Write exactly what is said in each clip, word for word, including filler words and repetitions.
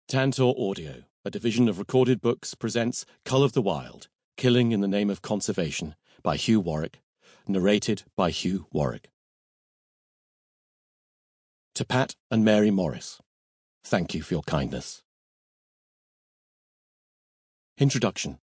Tantor Audio, a division of Recorded Books, presents Cull of the Wild, Killing in the Name of Conservation, by Hugh Warwick, narrated by Hugh Warwick. To Pat and Mary Morris, thank you for your kindness. Introduction.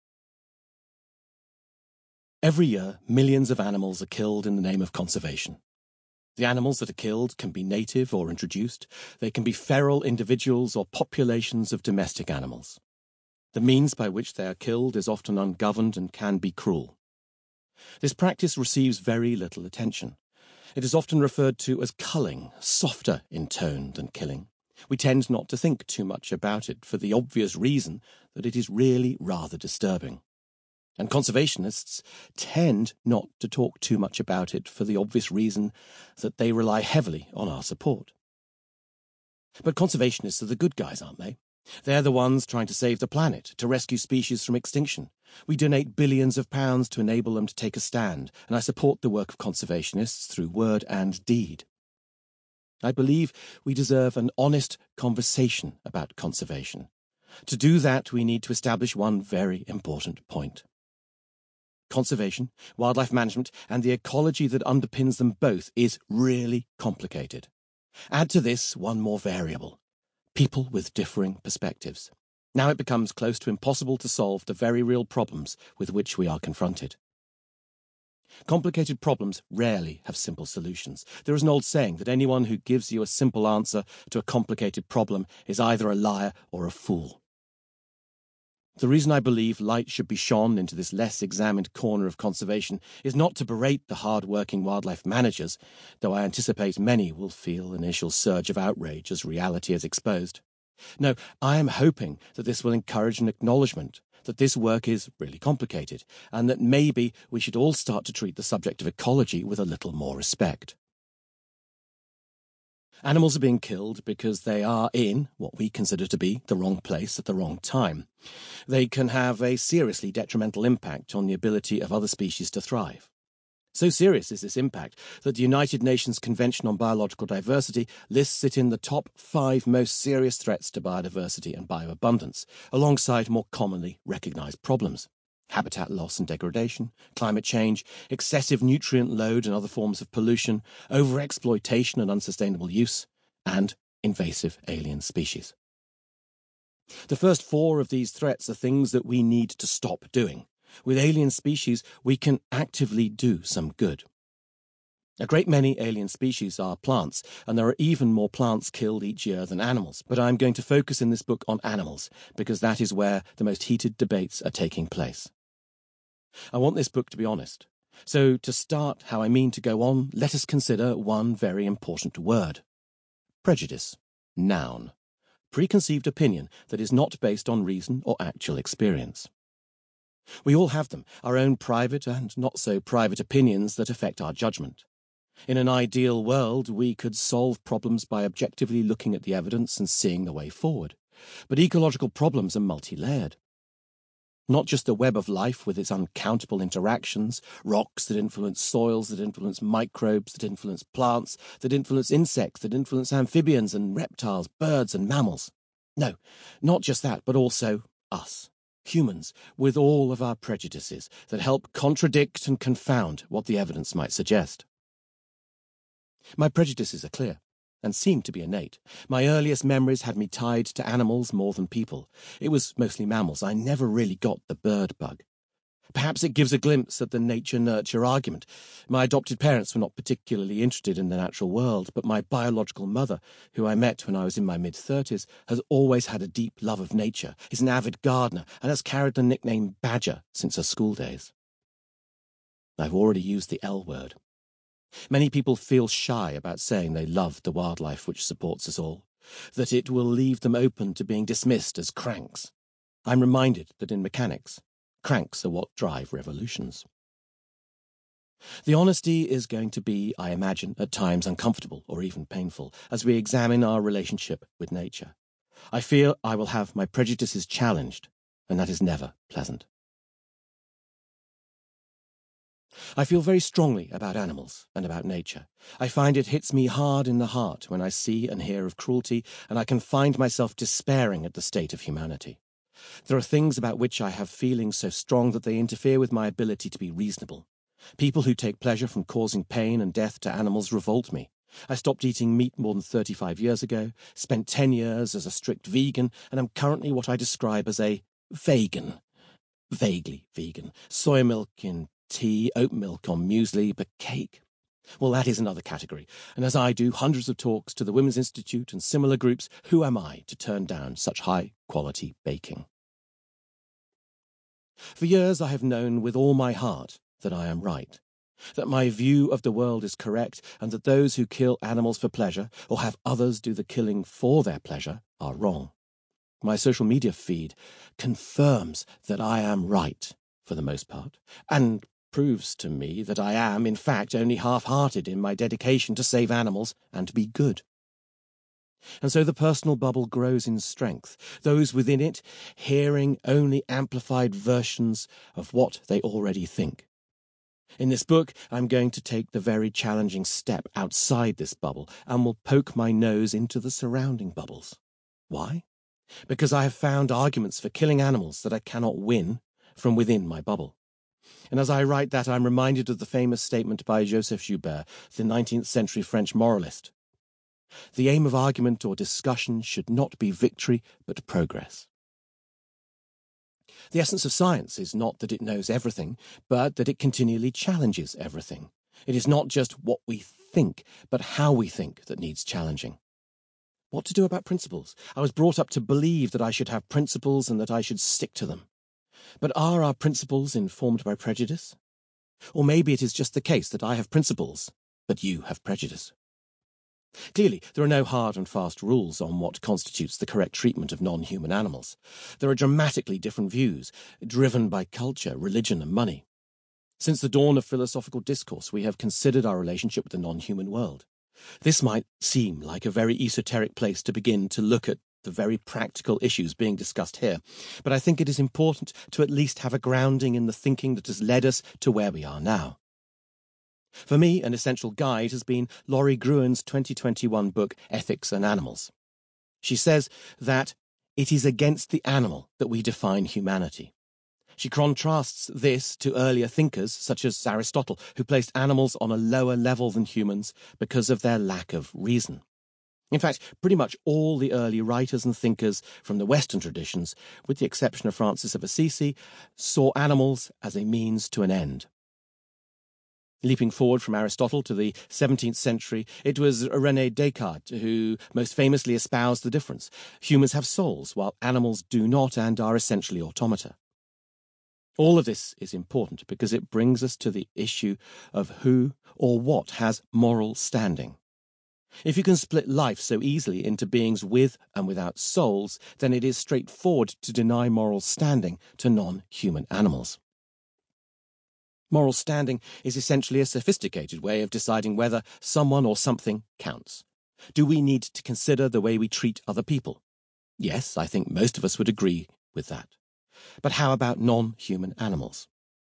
Every year, millions of animals are killed in the name of conservation. The animals that are killed can be native or introduced. They can be feral individuals or populations of domestic animals. The means by which they are killed is often ungoverned and can be cruel. This practice receives very little attention. It is often referred to as culling, softer in tone than killing. We tend not to think too much about it for the obvious reason that it is really rather disturbing. And conservationists tend not to talk too much about it for the obvious reason that they rely heavily on our support. But conservationists are the good guys, aren't they? They're the ones trying to save the planet, to rescue species from extinction. We donate billions of pounds to enable them to take a stand, and I support the work of conservationists through word and deed. I believe we deserve an honest conversation about conservation. To do that, we need to establish one very important point. Conservation, wildlife management, and the ecology that underpins them both is really complicated. Add to this one more variable: people with differing perspectives. Now it becomes close to impossible to solve the very real problems with which we are confronted. Complicated problems rarely have simple solutions. There is an old saying that anyone who gives you a simple answer to a complicated problem is either a liar or a fool. The reason I believe light should be shone into this less examined corner of conservation is not to berate the hard-working wildlife managers, though I anticipate many will feel an initial surge of outrage as reality is exposed. No, I am hoping that this will encourage an acknowledgement that this work is really complicated, and that maybe we should all start to treat the subject of ecology with a little more respect. Animals are being killed because they are in what we consider to be the wrong place at the wrong time. They can have a seriously detrimental impact on the ability of other species to thrive. So serious is this impact that the United Nations Convention on Biological Diversity lists it in the top five most serious threats to biodiversity and bioabundance, alongside more commonly recognized problems: habitat loss and degradation, climate change, excessive nutrient load and other forms of pollution, overexploitation and unsustainable use, and invasive alien species. The first four of these threats are things that we need to stop doing. With alien species, we can actively do some good. A great many alien species are plants, and there are even more plants killed each year than animals, but I'm going to focus in this book on animals, because that is where the most heated debates are taking place. I want this book to be honest. So to start how I mean to go on, let us consider one very important word. Prejudice. Noun. Preconceived opinion that is not based on reason or actual experience. We all have them, our own private and not so private opinions that affect our judgment. In an ideal world, we could solve problems by objectively looking at the evidence and seeing the way forward. But ecological problems are multi-layered. Not just the web of life with its uncountable interactions, rocks that influence soils, that influence microbes, that influence plants, that influence insects, that influence amphibians and reptiles, birds and mammals. No, not just that, but also us, humans, with all of our prejudices that help contradict and confound what the evidence might suggest. My prejudices are clear and seem to be innate. My earliest memories had me tied to animals more than people. It was mostly mammals. I never really got the bird bug. Perhaps it gives a glimpse at the nature-nurture argument. My adopted parents were not particularly interested in the natural world, but my biological mother, who I met when I was in my mid-thirties, has always had a deep love of nature, is an avid gardener, and has carried the nickname Badger since her school days. I've already used the L word. Many people feel shy about saying they love the wildlife which supports us all, that it will leave them open to being dismissed as cranks. I'm reminded that in mechanics, cranks are what drive revolutions. The honesty is going to be, I imagine, at times uncomfortable or even painful as we examine our relationship with nature. I fear I will have my prejudices challenged, and that is never pleasant. I feel very strongly about animals and about nature. I find it hits me hard in the heart when I see and hear of cruelty, and I can find myself despairing at the state of humanity. There are things about which I have feelings so strong that they interfere with my ability to be reasonable. People who take pleasure from causing pain and death to animals revolt me. I stopped eating meat more than thirty-five years ago, spent ten years as a strict vegan, and am currently what I describe as a vegan. Vaguely vegan. Soy milk in tea, oat milk on muesli, but cake. Well, that is another category, and as I do hundreds of talks to the Women's Institute and similar groups, who am I to turn down such high-quality baking? For years I have known with all my heart that I am right, that my view of the world is correct, and that those who kill animals for pleasure, or have others do the killing for their pleasure, are wrong. My social media feed confirms that I am right, for the most part, and proves to me that I am, in fact, only half-hearted in my dedication to save animals and to be good. And so the personal bubble grows in strength, those within it hearing only amplified versions of what they already think. In this book, I'm going to take the very challenging step outside this bubble and will poke my nose into the surrounding bubbles. Why? Because I have found arguments for killing animals that I cannot win from within my bubble. And as I write that, I'm reminded of the famous statement by Joseph Joubert, the nineteenth century French moralist. The aim of argument or discussion should not be victory, but progress. The essence of science is not that it knows everything, but that it continually challenges everything. It is not just what we think, but how we think that needs challenging. What to do about principles? I was brought up to believe that I should have principles and that I should stick to them. But are our principles informed by prejudice? Or maybe it is just the case that I have principles, but you have prejudice. Clearly, there are no hard and fast rules on what constitutes the correct treatment of non-human animals. There are dramatically different views, driven by culture, religion, and money. Since the dawn of philosophical discourse, we have considered our relationship with the non-human world. This might seem like a very esoteric place to begin to look at the very practical issues being discussed here, but I think it is important to at least have a grounding in the thinking that has led us to where we are now. For me, an essential guide has been Laurie Gruen's twenty twenty-one book, Ethics and Animals. She says that it is against the animal that we define humanity. She contrasts this to earlier thinkers, such as Aristotle, who placed animals on a lower level than humans because of their lack of reason. In fact, pretty much all the early writers and thinkers from the Western traditions, with the exception of Francis of Assisi, saw animals as a means to an end. Leaping forward from Aristotle to the seventeenth century, it was René Descartes who most famously espoused the difference. Humans have souls, while animals do not and are essentially automata. All of this is important because it brings us to the issue of who or what has moral standing. If you can split life so easily into beings with and without souls, then it is straightforward to deny moral standing to non-human animals. Moral standing is essentially a sophisticated way of deciding whether someone or something counts. Do we need to consider the way we treat other people? Yes, I think most of us would agree with that. But how about non-human animals?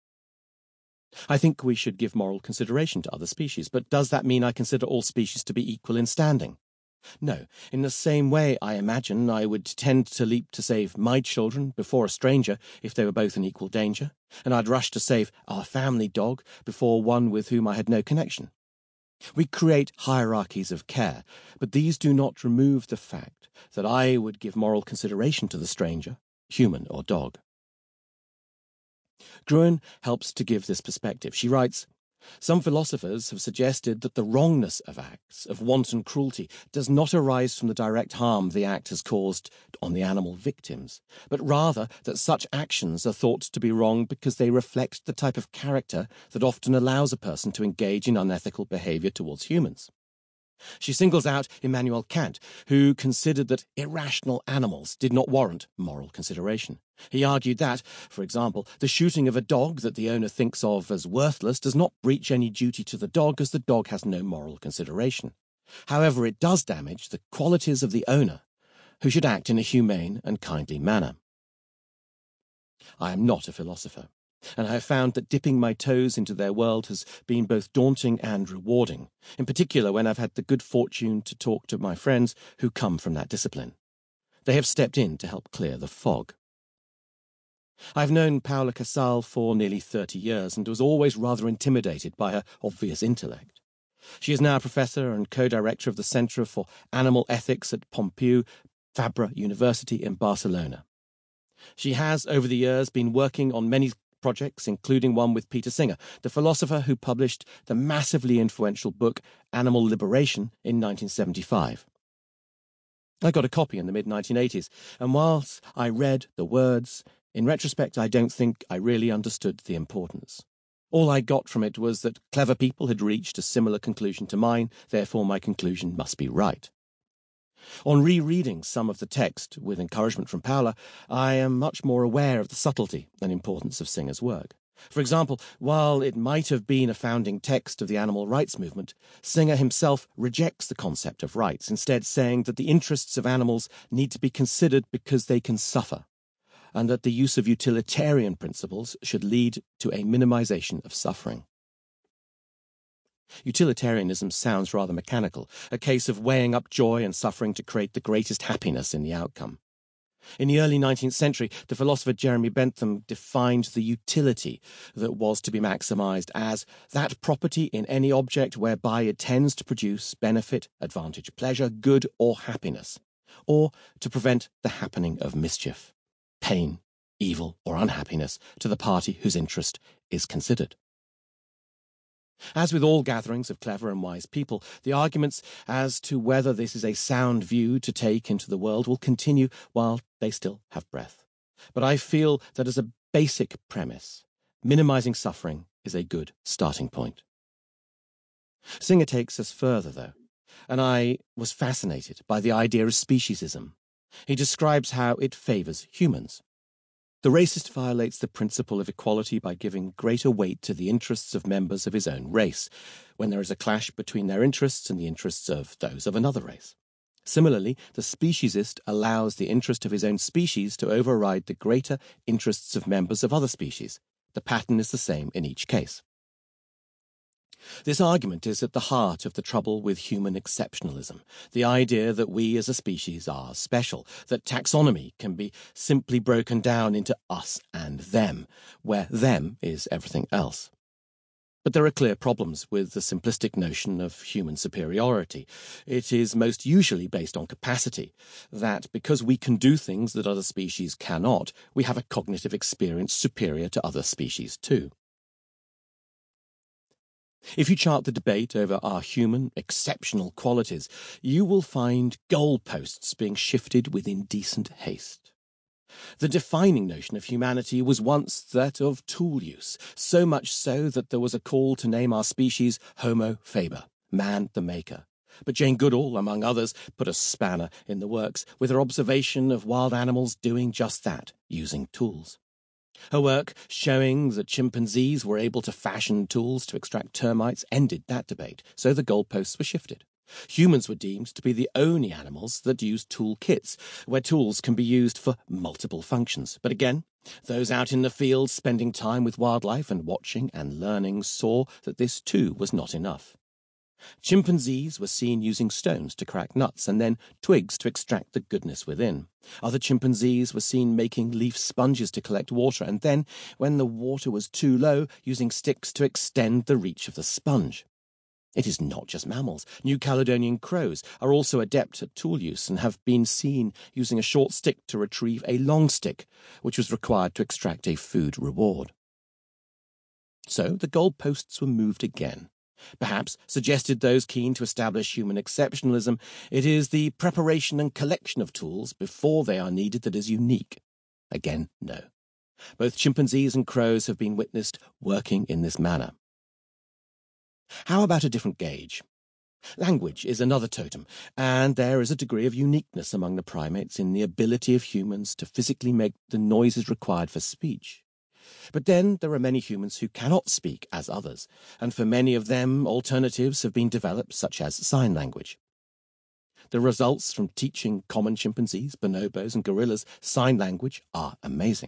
I think we should give moral consideration to other species, but does that mean I consider all species to be equal in standing? No. In the same way, I imagine I would tend to leap to save my children before a stranger if they were both in equal danger, and I'd rush to save our family dog before one with whom I had no connection. We create hierarchies of care, but these do not remove the fact that I would give moral consideration to the stranger, human or dog. Gruen helps to give this perspective. She writes, "Some philosophers have suggested that the wrongness of acts of wanton cruelty does not arise from the direct harm the act has caused on the animal victims, but rather that such actions are thought to be wrong because they reflect the type of character that often allows a person to engage in unethical behavior towards humans." She singles out Immanuel Kant, who considered that irrational animals did not warrant moral consideration. He argued that, for example, the shooting of a dog that the owner thinks of as worthless does not breach any duty to the dog, as the dog has no moral consideration. However, it does damage the qualities of the owner, who should act in a humane and kindly manner. I am not a philosopher. and I have found that dipping my toes into their world has been both daunting and rewarding, in particular when I've had the good fortune to talk to my friends who come from that discipline. They have stepped in to help clear the fog. I've known Paula Casal for nearly thirty years and was always rather intimidated by her obvious intellect. She is now a professor and co-director of the Centre for Animal Ethics at Pompeu Fabra University in Barcelona. She has, over the years, been working on many projects, including one with Peter Singer, the philosopher who published the massively influential book Animal Liberation in nineteen seventy-five. I got a copy in the mid nineteen eighties, and whilst I read the words, in retrospect I don't think I really understood the importance. All I got from it was that clever people had reached a similar conclusion to mine, therefore my conclusion must be right. On rereading some of the text, with encouragement from Paula, I am much more aware of the subtlety and importance of Singer's work. For example, while it might have been a founding text of the animal rights movement, Singer himself rejects the concept of rights, instead saying that the interests of animals need to be considered because they can suffer, and that the use of utilitarian principles should lead to a minimization of suffering. Utilitarianism sounds rather mechanical, a case of weighing up joy and suffering to create the greatest happiness in the outcome. In the early nineteenth century, the philosopher Jeremy Bentham defined the utility that was to be maximized as that property in any object whereby it tends to produce benefit, advantage, pleasure, good, or happiness, or to prevent the happening of mischief, pain, evil, or unhappiness to the party whose interest is considered. As with all gatherings of clever and wise people, the arguments as to whether this is a sound view to take into the world will continue while they still have breath. But I feel that as a basic premise, minimizing suffering is a good starting point. Singer takes us further, though, and I was fascinated by the idea of speciesism. He describes how it favors humans. The racist violates the principle of equality by giving greater weight to the interests of members of his own race, when there is a clash between their interests and the interests of those of another race. Similarly, the speciesist allows the interest of his own species to override the greater interests of members of other species. The pattern is the same in each case. This argument is at the heart of the trouble with human exceptionalism, the idea that we as a species are special, that taxonomy can be simply broken down into us and them, where them is everything else. But there are clear problems with the simplistic notion of human superiority. It is most usually based on capacity, that because we can do things that other species cannot, we have a cognitive experience superior to other species too. If you chart the debate over our human, exceptional qualities, you will find goalposts being shifted with indecent haste. The defining notion of humanity was once that of tool use, so much so that there was a call to name our species Homo faber, man the maker. But Jane Goodall, among others, put a spanner in the works with her observation of wild animals doing just that, using tools. Her work showing that chimpanzees were able to fashion tools to extract termites ended that debate, so the goalposts were shifted. Humans were deemed to be the only animals that used tool kits, where tools can be used for multiple functions. But again, those out in the field spending time with wildlife and watching and learning saw that this too was not enough. Chimpanzees were seen using stones to crack nuts and then twigs to extract the goodness within. Other chimpanzees were seen making leaf sponges to collect water and then, when the water was too low, using sticks to extend the reach of the sponge. It is not just mammals. New Caledonian crows are also adept at tool use and have been seen using a short stick to retrieve a long stick, which was required to extract a food reward. So the goalposts were moved again. Perhaps, suggested those keen to establish human exceptionalism, it is the preparation and collection of tools before they are needed that is unique. Again, no. Both chimpanzees and crows have been witnessed working in this manner. How about a different gauge? Language is another totem, and there is a degree of uniqueness among the primates in the ability of humans to physically make the noises required for speech. But then there are many humans who cannot speak as others, and for many of them alternatives have been developed, such as sign language. The results from teaching common chimpanzees, bonobos, and gorillas sign language are amazing.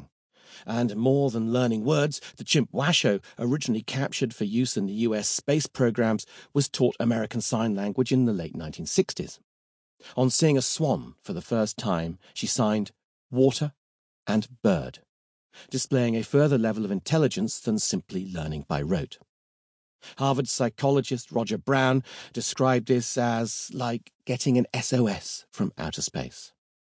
And more than learning words, the chimp Washoe, originally captured for use in the U S space programs, was taught American Sign Language in the late nineteen sixties. On seeing a swan for the first time, she signed water and bird, displaying a further level of intelligence than simply learning by rote. Harvard psychologist Roger Brown described this as like getting an S O S from outer space.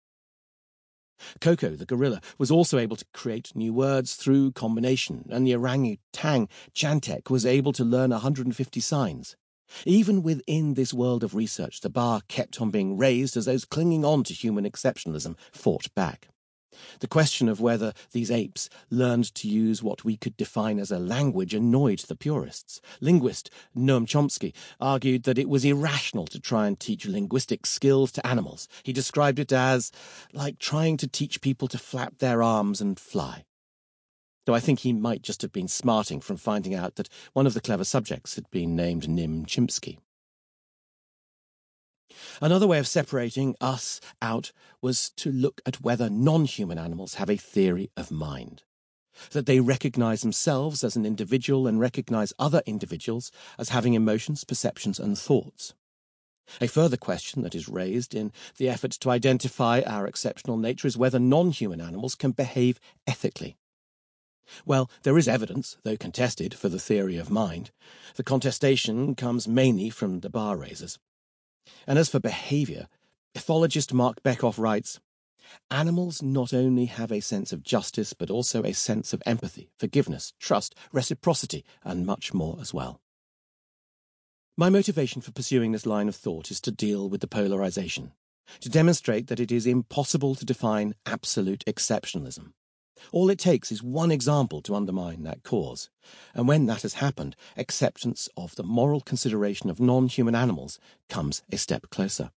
Koko, the gorilla, was also able to create new words through combination, and the orangutan Chantek was able to learn one hundred fifty signs. Even within this world of research, the bar kept on being raised as those clinging on to human exceptionalism fought back. The question of whether these apes learned to use what we could define as a language annoyed the purists. Linguist Noam Chomsky argued that it was irrational to try and teach linguistic skills to animals. He described it as like trying to teach people to flap their arms and fly. Though I think he might just have been smarting from finding out that one of the clever subjects had been named Nim Chimpsky. Another way of separating us out was to look at whether non-human animals have a theory of mind, that they recognize themselves as an individual and recognize other individuals as having emotions, perceptions, and thoughts. A further question that is raised in the effort to identify our exceptional nature is whether non-human animals can behave ethically. Well, there is evidence, though contested, for the theory of mind. The contestation comes mainly from the bar raisers. And as for behaviour, ethologist Mark Bekoff writes, animals not only have a sense of justice, but also a sense of empathy, forgiveness, trust, reciprocity, and much more as well. My motivation for pursuing this line of thought is to deal with the polarisation, to demonstrate that it is impossible to define absolute exceptionalism. All it takes is one example to undermine that cause, and when that has happened, acceptance of the moral consideration of non-human animals comes a step closer.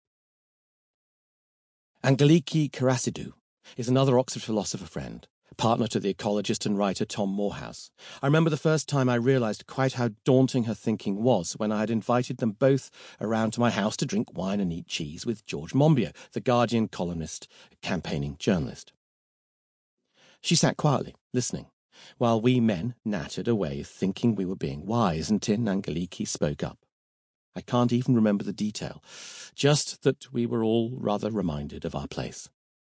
Angeliki Karasidou is another Oxford philosopher friend, partner to the ecologist and writer Tom Morehouse. I remember the first time I realised quite how daunting her thinking was when I had invited them both around to my house to drink wine and eat cheese with George Monbiot, the Guardian columnist, campaigning journalist. She sat quietly, listening, while we men nattered away thinking we were being wise, until Angeliki spoke up. I can't even remember the detail, just that we were all rather reminded of our place.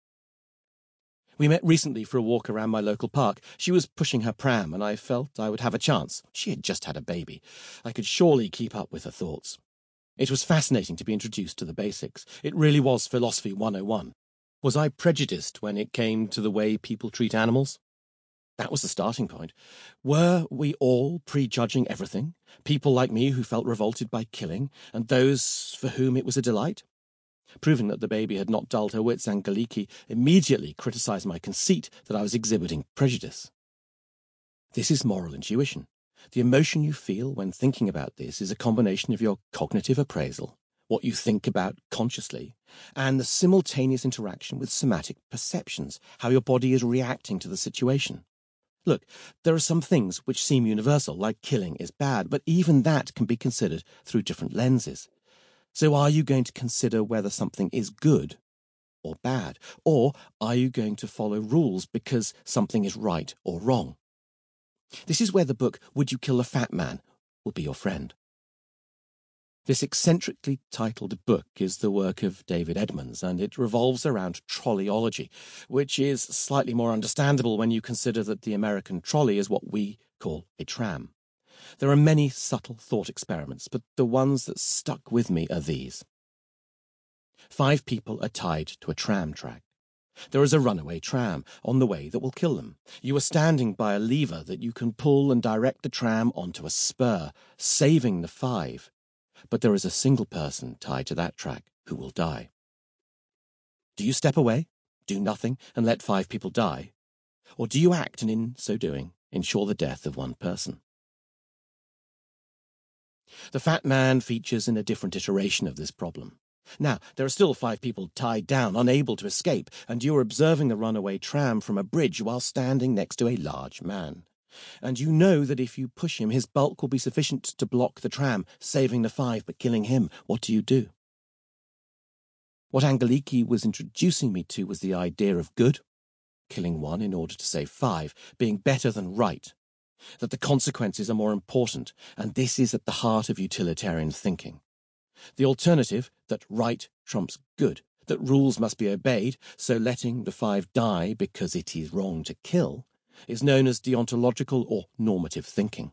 We met recently for a walk around my local park. She was pushing her pram, and I felt I would have a chance. She had just had a baby. I could surely keep up with her thoughts. It was fascinating to be introduced to the basics. It really was Philosophy one oh one. Was I prejudiced when it came to the way people treat animals? That was the starting point. Were we all prejudging everything? People like me who felt revolted by killing, and those for whom it was a delight? Proving that the baby had not dulled her wits, Angeliki immediately criticised my conceit that I was exhibiting prejudice. This is moral intuition. The emotion you feel when thinking about this is a combination of your cognitive appraisal, what you think about consciously, and the simultaneous interaction with somatic perceptions, how your body is reacting to the situation. Look, there are some things which seem universal, like killing is bad, but even that can be considered through different lenses. So are you going to consider whether something is good or bad? Or are you going to follow rules because something is right or wrong? This is where the book Would You Kill a Fat Man will be your friend. This eccentrically titled book is the work of David Edmonds, and it revolves around trolleyology, which is slightly more understandable when you consider that the American trolley is what we call a tram. There are many subtle thought experiments, but the ones that stuck with me are these. Five people are tied to a tram track. There is a runaway tram on the way that will kill them. You are standing by a lever that you can pull and direct the tram onto a spur, saving the five. But there is a single person tied to that track who will die. Do you step away, do nothing, and let five people die? Or do you act and in so doing ensure the death of one person? The Fat Man features in a different iteration of this problem. Now, there are still five people tied down, unable to escape, and you are observing the runaway tram from a bridge while standing next to a large man. And you know that if you push him, his bulk will be sufficient to block the tram, saving the five but killing him. What do you do? What Angeliki was introducing me to was the idea of good killing one in order to save five, being better than right, that the consequences are more important, and this is at the heart of utilitarian thinking. The alternative, that right trumps good, that rules must be obeyed, so letting the five die because it is wrong to kill, is known as deontological or normative thinking.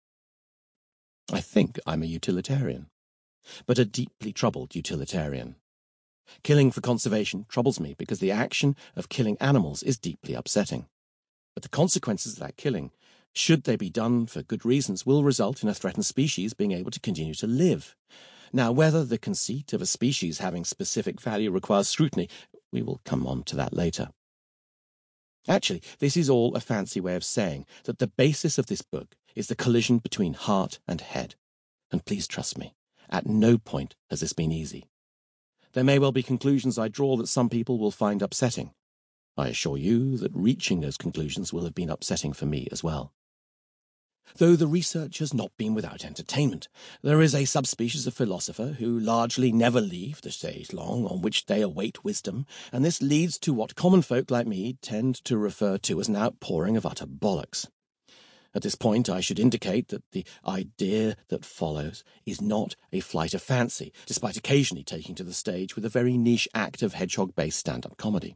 I think I'm a utilitarian, but a deeply troubled utilitarian. Killing for conservation troubles me because the action of killing animals is deeply upsetting. But the consequences of that killing, should they be done for good reasons, will result in a threatened species being able to continue to live. Now, whether the conceit of a species having specific value requires scrutiny, we will come on to that later. Actually, this is all a fancy way of saying that the basis of this book is the collision between heart and head. And please trust me, at no point has this been easy. There may well be conclusions I draw that some people will find upsetting. I assure you that reaching those conclusions will have been upsetting for me as well. Though the research has not been without entertainment, there is a subspecies of philosopher who largely never leave the stage long on which they await wisdom, and this leads to what common folk like me tend to refer to as an outpouring of utter bollocks. At this point, I should indicate that the idea that follows is not a flight of fancy, despite occasionally taking to the stage with a very niche act of hedgehog-based stand-up comedy.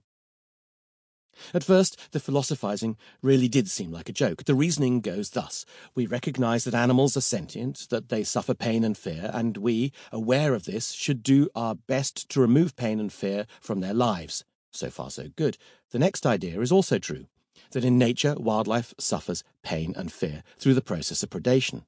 At first, the philosophizing really did seem like a joke. The reasoning goes thus. We recognize that animals are sentient, that they suffer pain and fear, and we, aware of this, should do our best to remove pain and fear from their lives. So far, so good. The next idea is also true, that in nature, wildlife suffers pain and fear through the process of predation.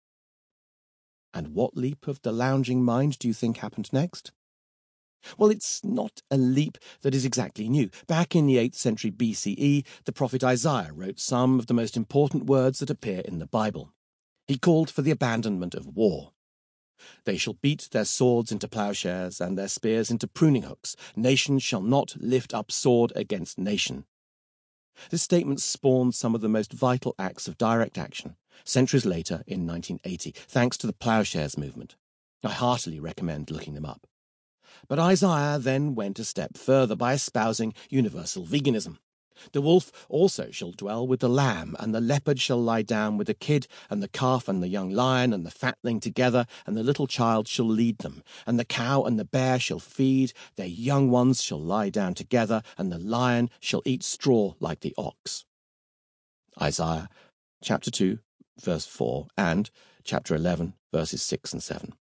And what leap of the lounging mind do you think happened next? Well, it's not a leap that is exactly new. Back in the eighth century B C E, the prophet Isaiah wrote some of the most important words that appear in the Bible. He called for the abandonment of war. They shall beat their swords into plowshares and their spears into pruning hooks. Nation shall not lift up sword against nation. This statement spawned some of the most vital acts of direct action, centuries later in nineteen eighty, thanks to the plowshares movement. I heartily recommend looking them up. But Isaiah then went a step further by espousing universal veganism. The wolf also shall dwell with the lamb, and the leopard shall lie down with the kid, and the calf and the young lion and the fatling together, and the little child shall lead them. And the cow and the bear shall feed, their young ones shall lie down together, and the lion shall eat straw like the ox. Isaiah chapter two, verse four, and chapter eleven, verses six and seven.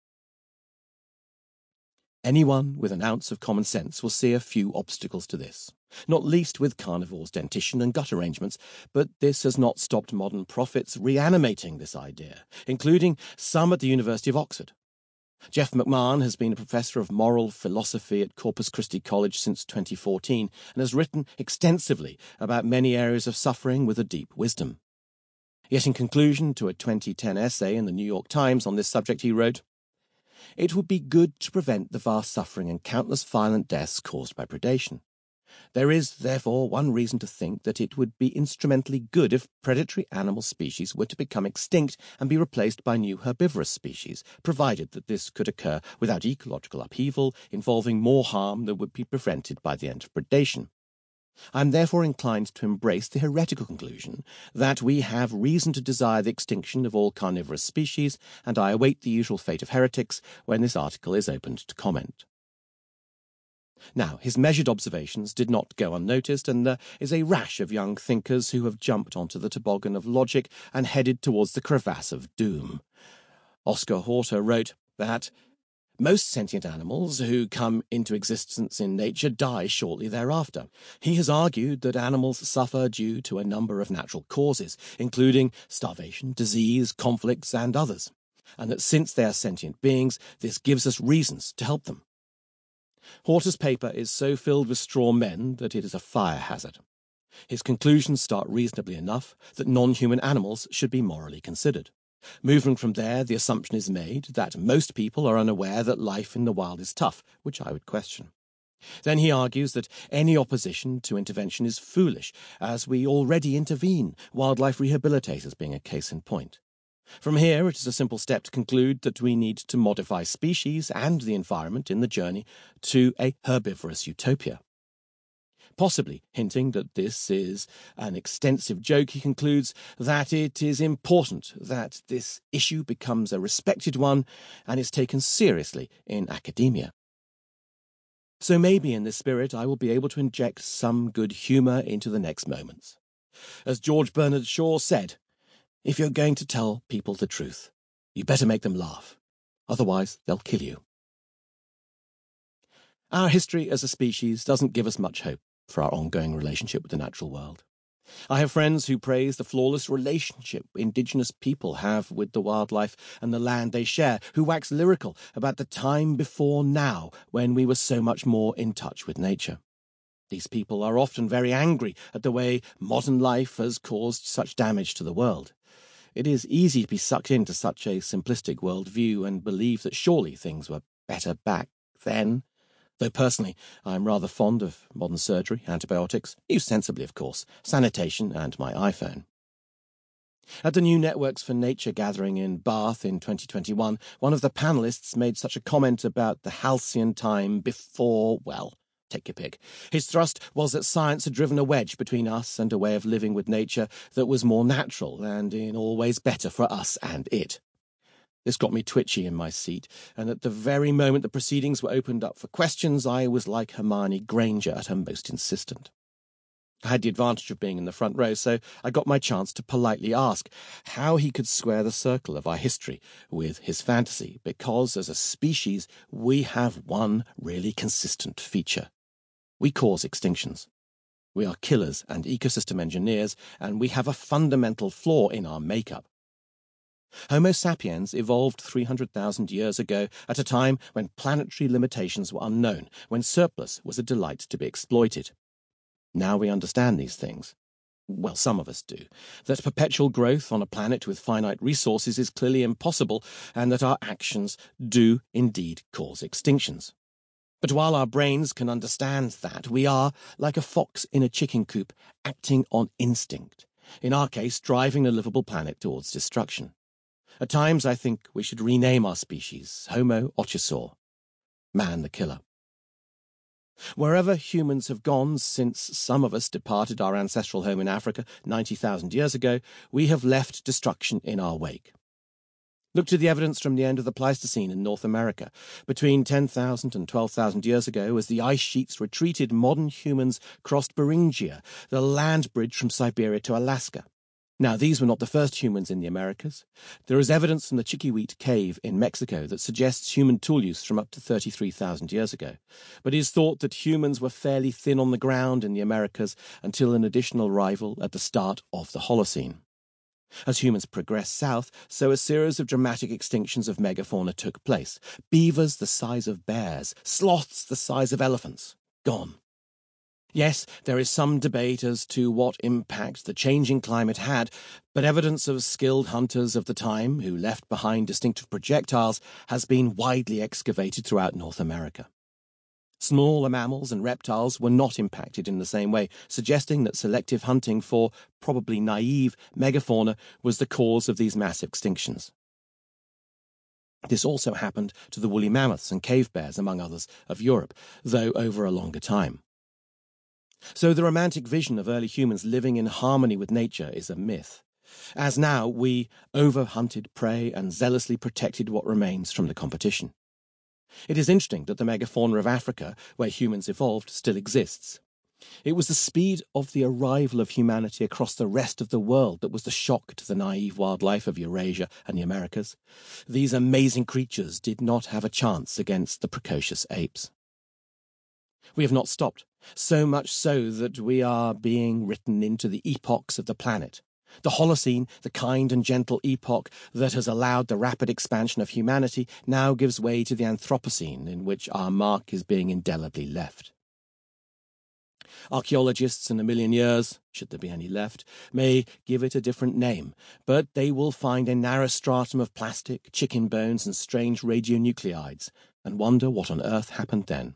Anyone with an ounce of common sense will see a few obstacles to this, not least with carnivores' dentition and gut arrangements, but this has not stopped modern prophets reanimating this idea, including some at the University of Oxford. Jeff McMahon has been a professor of moral philosophy at Corpus Christi College since twenty fourteen and has written extensively about many areas of suffering with a deep wisdom. Yet in conclusion to a twenty ten essay in the New York Times on this subject, he wrote, "It would be good to prevent the vast suffering and countless violent deaths caused by predation. There is, therefore, one reason to think that it would be instrumentally good if predatory animal species were to become extinct and be replaced by new herbivorous species, provided that this could occur without ecological upheaval involving more harm than would be prevented by the end of predation. I am therefore inclined to embrace the heretical conclusion that we have reason to desire the extinction of all carnivorous species, and I await the usual fate of heretics when this article is opened to comment." Now, his measured observations did not go unnoticed, and there is a rash of young thinkers who have jumped onto the toboggan of logic and headed towards the crevasse of doom. Oscar Horta wrote that most sentient animals who come into existence in nature die shortly thereafter. He has argued that animals suffer due to a number of natural causes, including starvation, disease, conflicts, and others, and that since they are sentient beings, this gives us reasons to help them. Horta's paper is so filled with straw men that it is a fire hazard. His conclusions start reasonably enough that non-human animals should be morally considered. Moving from there, the assumption is made that most people are unaware that life in the wild is tough, which I would question. Then he argues that any opposition to intervention is foolish, as we already intervene, wildlife rehabilitators being a case in point. From here, it is a simple step to conclude that we need to modify species and the environment in the journey to a herbivorous utopia. Possibly hinting that this is an extensive joke, he concludes that it is important that this issue becomes a respected one and is taken seriously in academia. So maybe in this spirit I will be able to inject some good humour into the next moments. As George Bernard Shaw said, if you're going to tell people the truth, you better make them laugh. Otherwise, they'll kill you. Our history as a species doesn't give us much hope for our ongoing relationship with the natural world. I have friends who praise the flawless relationship indigenous people have with the wildlife and the land they share, who wax lyrical about the time before now when we were so much more in touch with nature. These people are often very angry at the way modern life has caused such damage to the world. It is easy to be sucked into such a simplistic worldview and believe that surely things were better back then. Though personally, I am rather fond of modern surgery, antibiotics, used sensibly of course, sanitation and my iPhone. At the new Networks for Nature gathering in Bath in twenty twenty-one, one of the panellists made such a comment about the halcyon time before, well, take your pick. His thrust was that science had driven a wedge between us and a way of living with nature that was more natural and in all ways better for us and it. This got me twitchy in my seat, and at the very moment the proceedings were opened up for questions, I was like Hermione Granger at her most insistent. I had the advantage of being in the front row, so I got my chance to politely ask how he could square the circle of our history with his fantasy, because as a species we have one really consistent feature. We cause extinctions. We are killers and ecosystem engineers, and we have a fundamental flaw in our makeup. Homo sapiens evolved three hundred thousand years ago at a time when planetary limitations were unknown, when surplus was a delight to be exploited. Now we understand these things. Well, some of us do. That perpetual growth on a planet with finite resources is clearly impossible, and that our actions do indeed cause extinctions. But while our brains can understand that, we are, like a fox in a chicken coop, acting on instinct, in our case driving the livable planet towards destruction. At times I think we should rename our species Homo otiosaur, man the killer. Wherever humans have gone since some of us departed our ancestral home in Africa ninety thousand years ago, we have left destruction in our wake. Look to the evidence from the end of the Pleistocene in North America. Between ten thousand and twelve thousand years ago, as the ice sheets retreated, modern humans crossed Beringia, the land bridge from Siberia to Alaska. Now, these were not the first humans in the Americas. There is evidence from the Chiquihuite cave in Mexico that suggests human tool use from up to thirty-three thousand years ago. But it is thought that humans were fairly thin on the ground in the Americas until an additional arrival at the start of the Holocene. As humans progressed south, so a series of dramatic extinctions of megafauna took place. Beavers the size of bears, sloths the size of elephants, gone. Yes, there is some debate as to what impact the changing climate had, but evidence of skilled hunters of the time who left behind distinctive projectiles has been widely excavated throughout North America. Smaller mammals and reptiles were not impacted in the same way, suggesting that selective hunting for probably naive megafauna was the cause of these mass extinctions. This also happened to the woolly mammoths and cave bears, among others, of Europe, though over a longer time. So the romantic vision of early humans living in harmony with nature is a myth, as now we over-hunted prey and zealously protected what remains from the competition. It is interesting that the megafauna of Africa, where humans evolved, still exists. It was the speed of the arrival of humanity across the rest of the world that was the shock to the naive wildlife of Eurasia and the Americas. These amazing creatures did not have a chance against the precocious apes. We have not stopped, so much so that we are being written into the epochs of the planet. The Holocene, the kind and gentle epoch that has allowed the rapid expansion of humanity, now gives way to the Anthropocene, in which our mark is being indelibly left. Archaeologists in a million years, should there be any left, may give it a different name, but they will find a narrow stratum of plastic, chicken bones and strange radionuclides, and wonder what on earth happened then.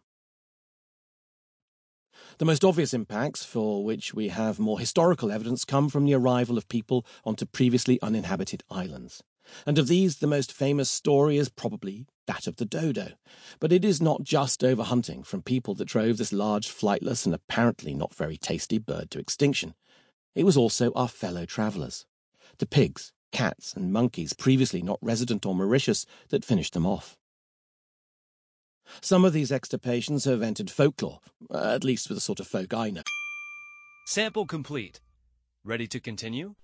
The most obvious impacts, for which we have more historical evidence, come from the arrival of people onto previously uninhabited islands. And of these, the most famous story is probably that of the dodo. But it is not just overhunting from people that drove this large, flightless, and apparently not very tasty bird to extinction. It was also our fellow travellers, the pigs, cats, and monkeys previously not resident on Mauritius that finished them off. Some of these extirpations have entered folklore, at least with the sort of folk I know. Sample complete. Ready to continue?